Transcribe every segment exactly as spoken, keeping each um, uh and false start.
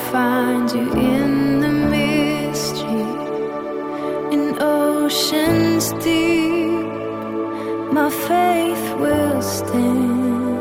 find you in the mystery, in oceans deep. My faith will stand.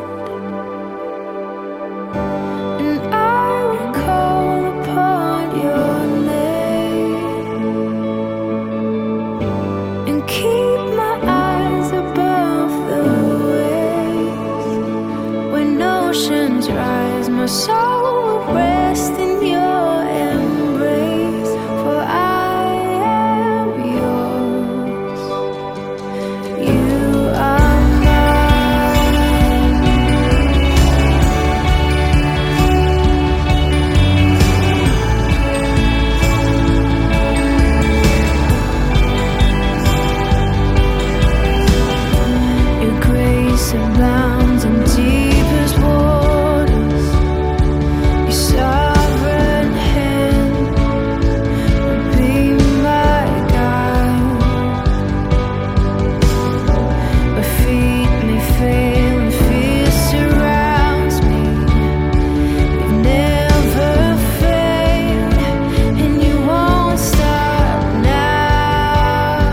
My soul will rest in your embrace, for I am yours. You are mine. Your grace abounds in deepest waters. Sovereign hand will be my guide. My feet may fail and fear surrounds me. You've never failed and you won't stop now.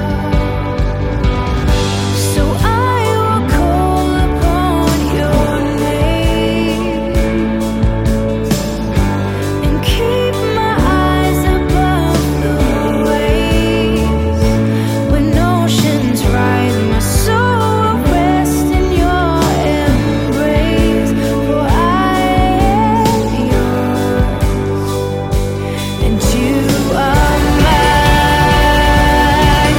So I will call upon your name. Keep my eyes above the waves. When oceans rise, my soul will rest in your embrace. For I am yours, and you are mine.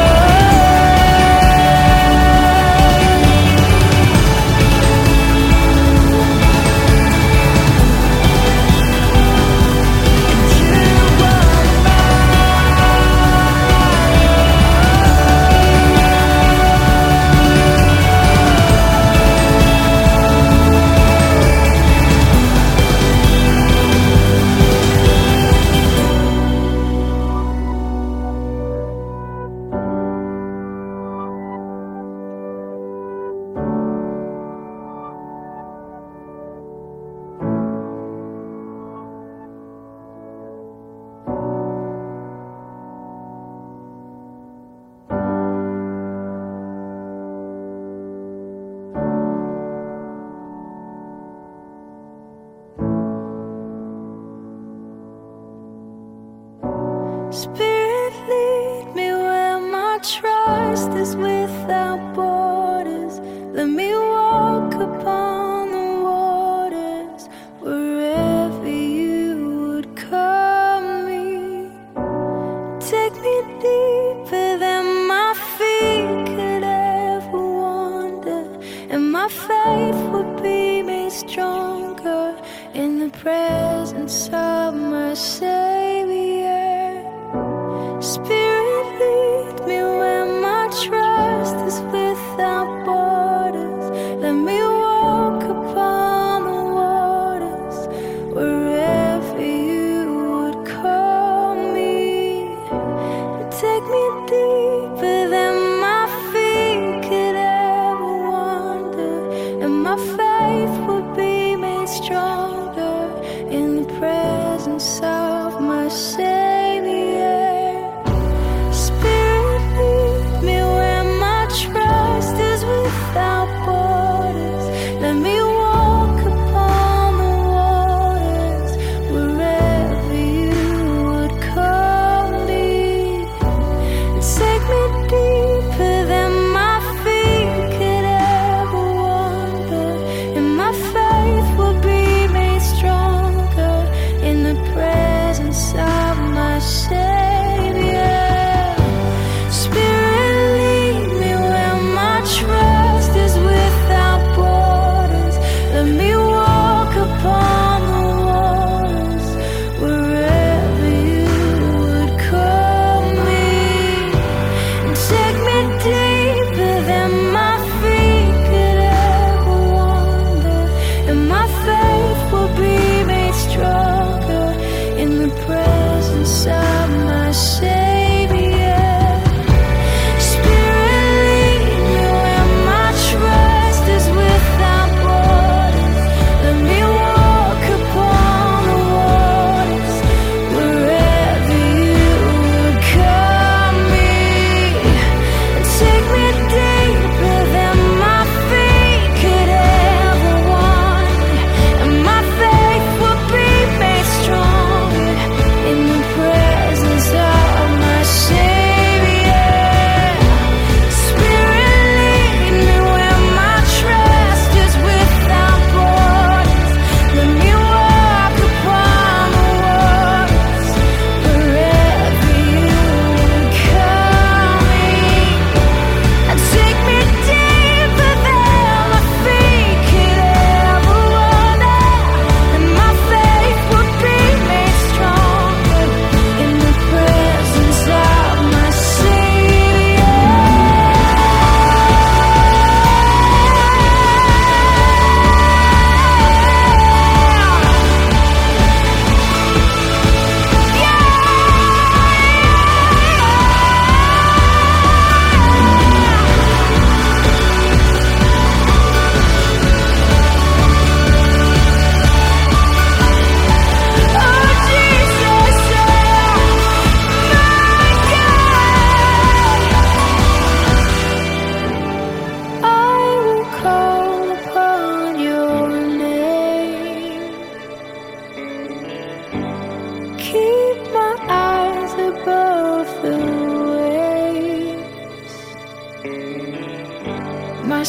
Spirit, lead me where my trust is without borders. Let me walk upon the waters wherever you would call me. Take me deeper than my feet could ever wander, and my faith will be made stronger in the presence of my Savior. Spirit, lead me where my trust is without borders. Let me walk upon the waters wherever you would call me. Take me deeper than my feet could ever wander, and my faith will be made stronger in the presence of my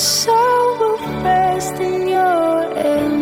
soul will rest in your embrace.